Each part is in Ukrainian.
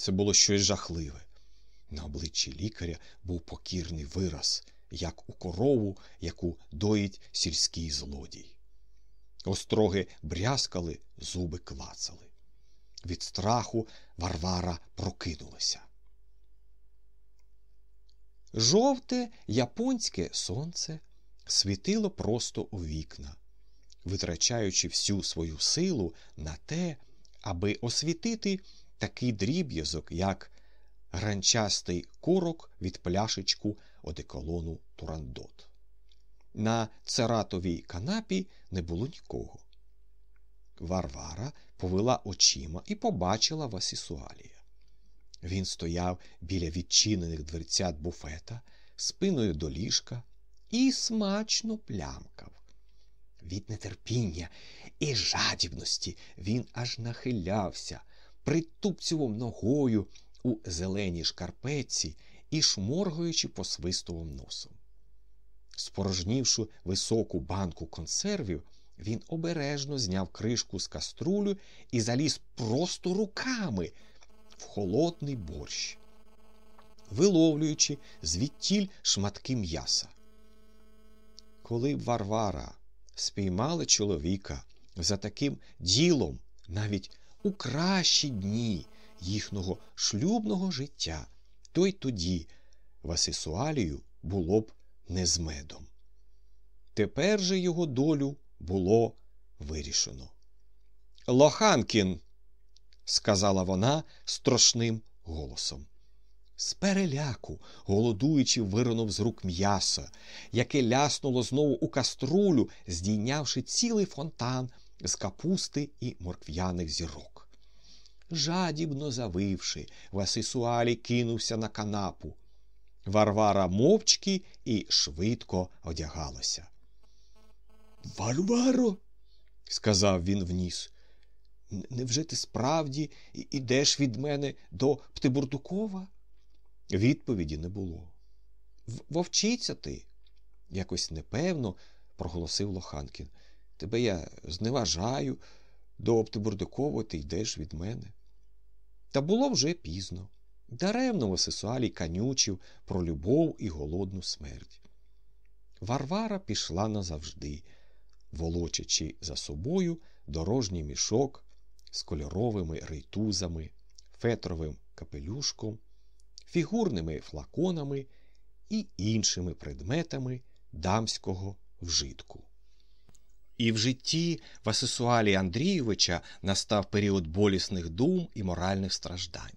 Це було щось жахливе. На обличчі лікаря був покірний вираз, як у корову, яку доїть сільський злодій. Остроги брязкали, зуби клацали. Від страху Варвара прокинулася. Жовте японське сонце світило просто у вікна, витрачаючи всю свою силу на те, аби освітити такий дріб'язок, як гранчастий корок від пляшечку одеколону Турандот. На цератовій канапі не було нікого. Варвара повела очима і побачила Васісуалія. Він стояв біля відчинених дверцят буфета, спиною до ліжка, і смачно плямкав. Від нетерпіння і жадібності він аж нахилявся, притупцював ногою у зеленій шкарпетці і шморгаючи посвистував носом. Спорожнівши високу банку консервів, він обережно зняв кришку з каструлю і заліз просто руками в холодний борщ, виловлюючи звідтіль шматки м'яса. Коли б Варвара спіймала чоловіка за таким ділом навіть у кращі дні їхнього шлюбного життя, то й тоді Васісуалію було б не з медом. Тепер же його долю було вирішено. «Лоханкін!» – сказала вона страшним голосом. З переляку, голодуючи, виринув з рук м'ясо, яке ляснуло знову у каструлю, здійнявши цілий фонтан з капусти і морквяних зірок. Жадібно завивши, Васісуалій кинувся на канапу. Варвара мовчки і швидко одягалася. «Варваро!» – сказав він вніс. «Невже ти справді ідеш від мене до Птибурдукова?» Відповіді не було. «Вовчиця ти!» – якось непевно проголосив Лоханкін. «Тебе я зневажаю, до Птибурдукова ти йдеш від мене». Та було вже пізно. Даремно Васісуалій канючив про любов і голодну смерть. Варвара пішла назавжди, волочачи за собою дорожній мішок з кольоровими рейтузами, фетровим капелюшком, фігурними флаконами і іншими предметами дамського вжитку. І в житті Васісуалія Андрійовича настав період болісних дум і моральних страждань.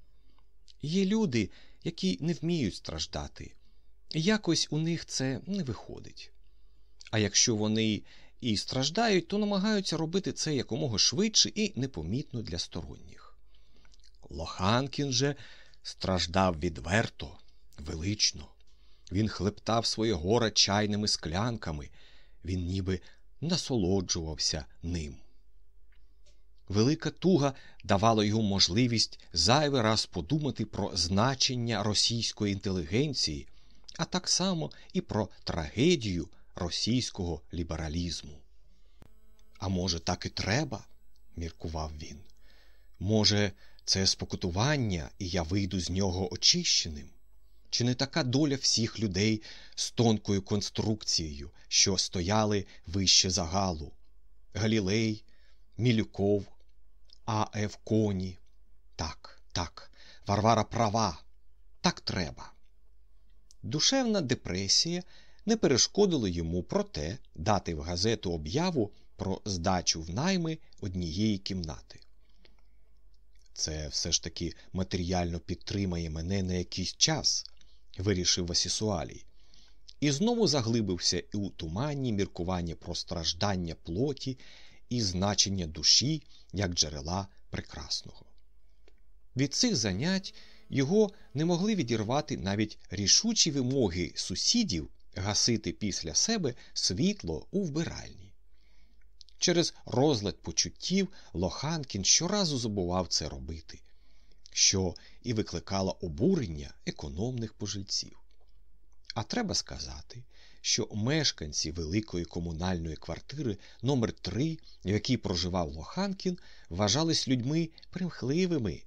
Є люди, які не вміють страждати. Якось у них це не виходить. А якщо вони і страждають, то намагаються робити це якомога швидше і непомітно для сторонніх. Лоханкін же страждав відверто, велично. Він хлептав своє горе чайними склянками, він ніби насолоджувався ним. Велика туга давала йому можливість зайвий раз подумати про значення російської інтелігенції, а так само і про трагедію російського лібералізму. «А може, так і треба?» – міркував він. «Може, це спокутування, і я вийду з нього очищеним? Чи не така доля всіх людей з тонкою конструкцією, що стояли вище загалу? Галілей, Мілюков, А.Ф. Коні. Так, Варвара права, так треба». Душевна депресія не перешкодила йому, проте, дати в газету об'яву про здачу в найми однієї кімнати. «Це все ж таки матеріально підтримає мене на якийсь час», – вирішив Васісуалій. І знову заглибився у туманні міркування про страждання плоті і значення душі як джерела прекрасного. Від цих занять його не могли відірвати навіть рішучі вимоги сусідів гасити після себе світло у вбиральні. Через розлад почуттів Лоханкін щоразу забував це робити, що і викликало обурення економних пожильців. А треба сказати, що мешканці великої комунальної квартири номер 3, в якій проживав Лоханкін, вважались людьми примхливими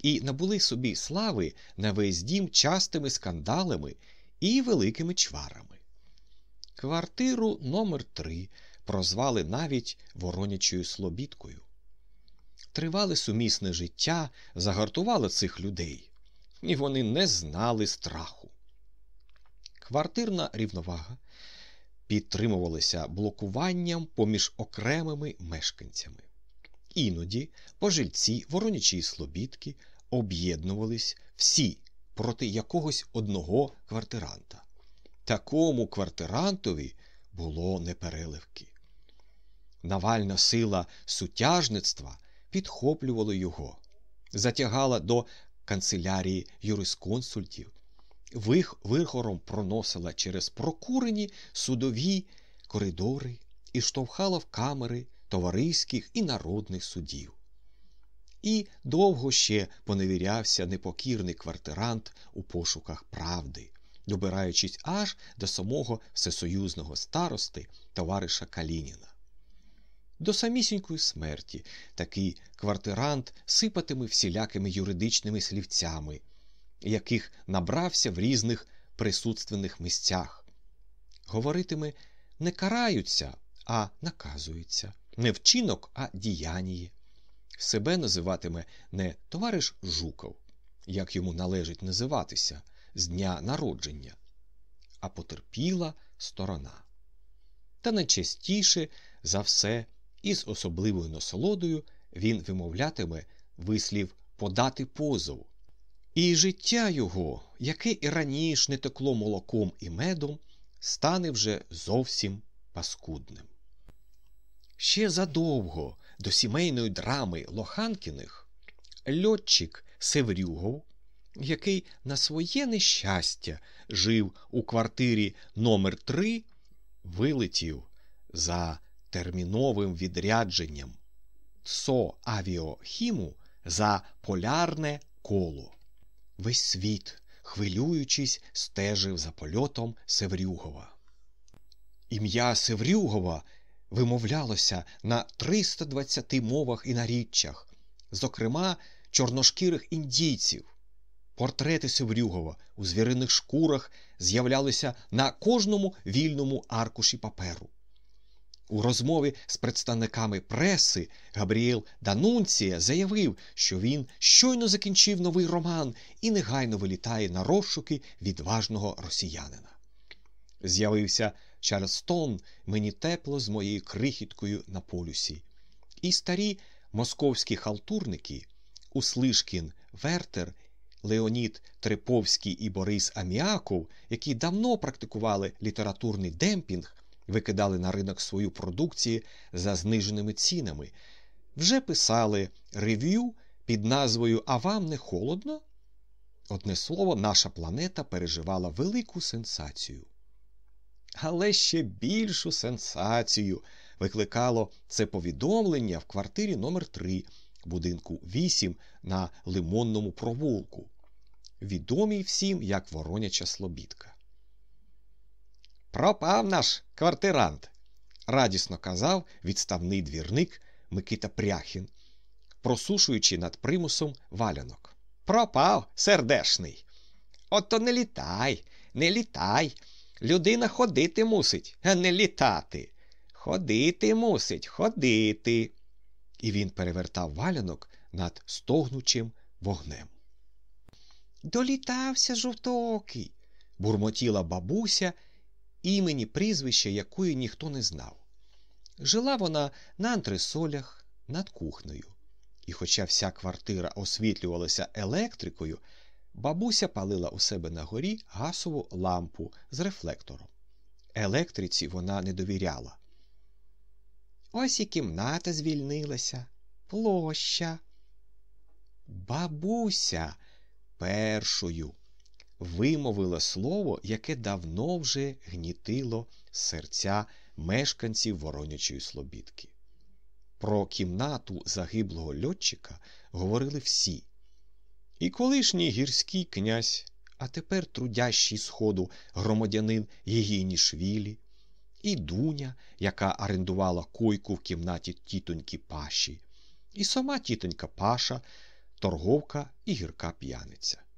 і набули собі слави на весь дім частими скандалами і великими чварами. Квартиру номер 3 прозвали навіть Воронячою Слобідкою. Тривале сумісне життя загартувало цих людей, і вони не знали страху. Квартирна рівновага підтримувалася блокуванням поміж окремими мешканцями. Іноді пожильці Воронячої Слобідки об'єднувались всі проти якогось одного квартиранта. Такому квартирантові було непереливки. Навальна сила сутяжництва підхоплювала його, затягала до канцелярії юрисконсультів, вихором проносила через прокурені судові коридори і штовхала в камери товариських і народних судів. І довго ще поневірявся непокірний квартирант у пошуках правди, добираючись аж до самого всесоюзного старости товариша Калініна. До самісінької смерті такий квартирант сипатиме всілякими юридичними слівцями, яких набрався в різних присутственних місцях. Говоритиме «не караються, а наказуються», не вчинок, а діяніє. Себе називатиме не товариш Жуков, як йому належить називатися, з дня народження, а потерпіла сторона. Та найчастіше за все і з особливою насолодою він вимовлятиме вислів «подати позов». І життя його, яке і раніше не текло молоком і медом, стане вже зовсім паскудним. Ще задовго до сімейної драми Лоханкіних льотчик Севрюгов, який на своє нещастя жив у квартирі номер 3, вилетів за терміновим відрядженням ТСО «Авіохіму» за полярне коло. Весь світ, хвилюючись, стежив за польотом Севрюгова. Ім'я Севрюгова вимовлялося на 320 мовах і наріччях, зокрема чорношкірих індійців. Портрети Севрюгова у звіриних шкурах з'являлися на кожному вільному аркуші паперу. У розмові з представниками преси Габріель Данунція заявив, що він щойно закінчив новий роман і негайно вилітає на розшуки відважного росіянина. З'явився Чарльстон, мені тепло з моєю крихіткою на полюсі. І старі московські халтурники Услишкін, Вертер, Леонід Треповський і Борис Аміаков, які давно практикували літературний демпінг, викидали на ринок свою продукцію за зниженими цінами, вже писали рев'ю під назвою «А вам не холодно?». Одне слово, наша планета переживала велику сенсацію. Але ще більшу сенсацію викликало це повідомлення в квартирі номер 3, будинку 8 на Лимонному провулку, відомій всім як Вороняча Слобідка. «Пропав наш квартирант», – радісно казав відставний двірник Микита Пряхін, просушуючи над примусом валянок. «Пропав, сердешний. Ото не літай, не літай. Людина ходити мусить, а не літати. Ходити мусить, ходити». І він перевертав валянок над стогнучим вогнем. «Долітався жовтоокий», – бурмотіла бабуся, імені прізвища якої ніхто не знав. Жила вона на антресолях над кухнею. І хоча вся квартира освітлювалася електрикою, бабуся палила у себе на горі газову лампу з рефлектором. Електриці вона не довіряла. «Ось і кімната звільнилася. Площа». Бабуся першою вимовила слово, яке давно вже гнітило серця мешканців Воронячої Слобідки. Про кімнату загиблого льотчика говорили всі. І колишній гірський князь, а тепер трудящий сходу громадянин Єгінішвілі, і Дуня, яка орендувала койку в кімнаті тітоньки Паші, і сама тітонька Паша, торговка і гірка п'яниця.